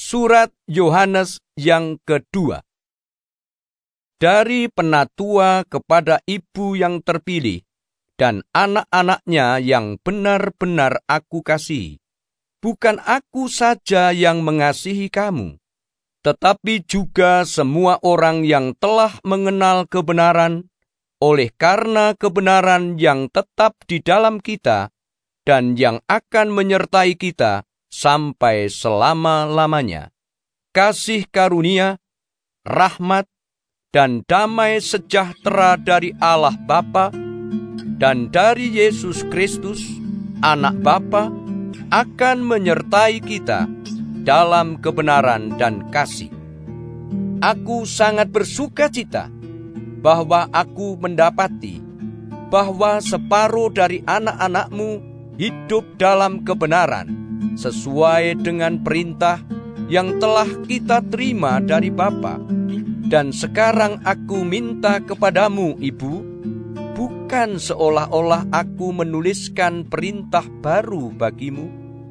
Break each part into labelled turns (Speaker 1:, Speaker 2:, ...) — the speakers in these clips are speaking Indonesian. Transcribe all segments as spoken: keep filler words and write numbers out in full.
Speaker 1: Surat Yohanes yang kedua. Dari penatua kepada ibu yang terpilih dan anak-anaknya yang benar-benar aku kasihi. Bukan aku saja yang mengasihi kamu, tetapi juga semua orang yang telah mengenal kebenaran, oleh karena kebenaran yang tetap di dalam kita dan yang akan menyertai kita sampai selama-lamanya. Kasih karunia, rahmat, dan damai sejahtera dari Allah Bapa dan dari Yesus Kristus, Anak Bapa, akan menyertai kita dalam kebenaran dan kasih. Aku sangat bersuka cita bahwa aku mendapati bahwa separuh dari anak-anakmu hidup dalam kebenaran, sesuai dengan perintah yang telah kita terima dari Bapa. Dan sekarang aku minta kepadamu, Ibu, bukan seolah-olah aku menuliskan perintah baru bagimu,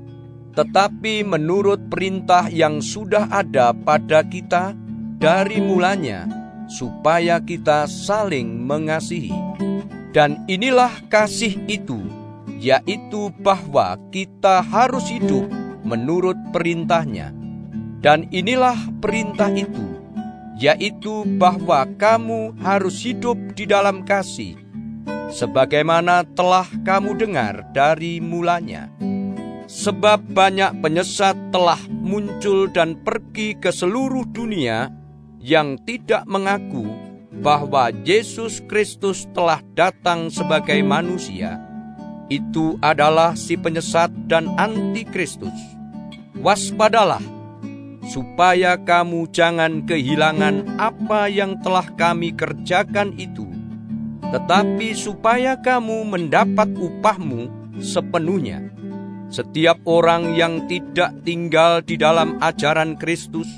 Speaker 1: tetapi menurut perintah yang sudah ada pada kita dari mulanya, supaya kita saling mengasihi. Dan inilah kasih itu, yaitu bahwa kita harus hidup menurut perintahnya. Dan inilah perintah itu, yaitu bahwa kamu harus hidup di dalam kasih, sebagaimana telah kamu dengar dari mulanya. Sebab banyak penyesat telah muncul dan pergi ke seluruh dunia yang tidak mengaku bahwa Yesus Kristus telah datang sebagai manusia. Itu adalah si penyesat dan antikristus. Waspadalah, supaya kamu jangan kehilangan apa yang telah kami kerjakan itu, tetapi supaya kamu mendapat upahmu sepenuhnya. Setiap orang yang tidak tinggal di dalam ajaran Kristus,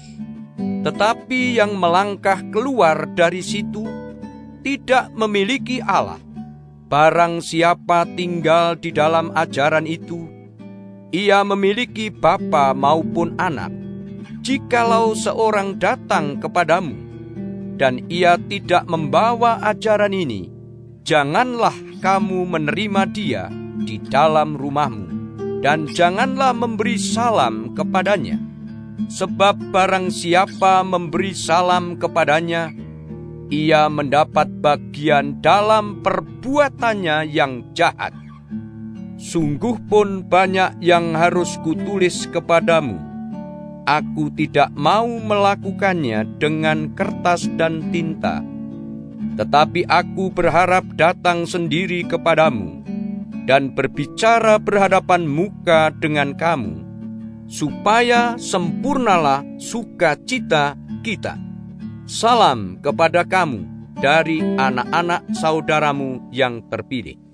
Speaker 1: tetapi yang melangkah keluar dari situ, tidak memiliki Allah. Barang siapa tinggal di dalam ajaran itu, ia memiliki Bapa maupun Anak. Jikalau seorang datang kepadamu, dan ia tidak membawa ajaran ini, janganlah kamu menerima dia di dalam rumahmu, dan janganlah memberi salam kepadanya. Sebab barang siapa memberi salam kepadanya, ia mendapat bagian dalam perbuatannya yang jahat. Sungguh pun banyak yang harus kutulis kepadamu. Aku tidak mau melakukannya dengan kertas dan tinta, tetapi aku berharap datang sendiri kepadamu dan berbicara berhadapan muka dengan kamu, supaya sempurnalah sukacita kita. Salam kepada kamu dari anak-anak saudaramu yang terpilih.